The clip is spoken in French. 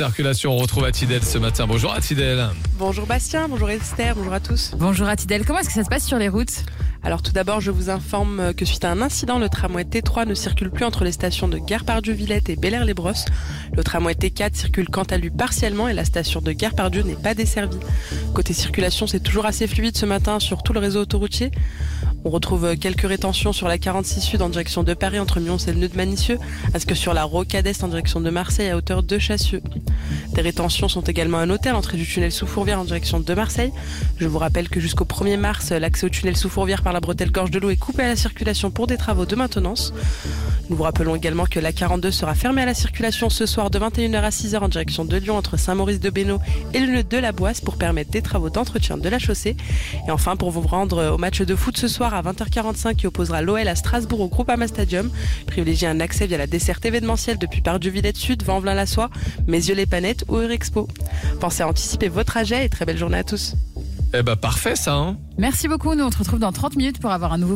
circulation. On retrouve Athidel ce matin. Bonjour Athidel. Bonjour Bastien, bonjour Esther, bonjour à tous. Bonjour Athidel, comment est-ce que ça se passe sur les routes ? Alors tout d'abord, je vous informe que suite à un incident, le tramway T3 ne circule plus entre les stations de Gare-Pardieu-Villette et Bel-Air-les-Brosses. Le tramway T4 circule quant à lui partiellement et la station de Gare-Pardieu n'est pas desservie. Côté circulation, c'est toujours assez fluide ce matin sur tout le réseau autoroutier. On retrouve quelques rétentions sur la 46 Sud en direction de Paris entre Mions et le nœud de Manicieux, ainsi que sur la Rocade Est en direction de Marseille à hauteur de Chassieux. Des rétentions sont également à noter à l'entrée du tunnel sous Fourvière en direction de Marseille. Je vous rappelle que jusqu'au 1er mars, l'accès au tunnel sous Fourvière par la bretelle Gorge de l'Eau est coupé à la circulation pour des travaux de maintenance. Nous vous rappelons également que la 42 sera fermée à la circulation ce soir de 21h à 6h en direction de Lyon entre Saint-Maurice-de-Bénaud et le nœud de la Boisse pour permettre des travaux d'entretien de la chaussée. Et enfin, pour vous rendre au match de foot ce soir à 20h45 qui opposera l'OL à Strasbourg au Groupama Stadium, privilégiez un accès via la desserte événementielle depuis Pardieu-Villette Sud, Vanvelin-la-Soie, Mézieux-les-Panettes ou Eurexpo. Pensez à anticiper vos trajets et très belle journée à tous. Eh ben parfait ça. Merci beaucoup, nous on se retrouve dans 30 minutes pour avoir un nouveau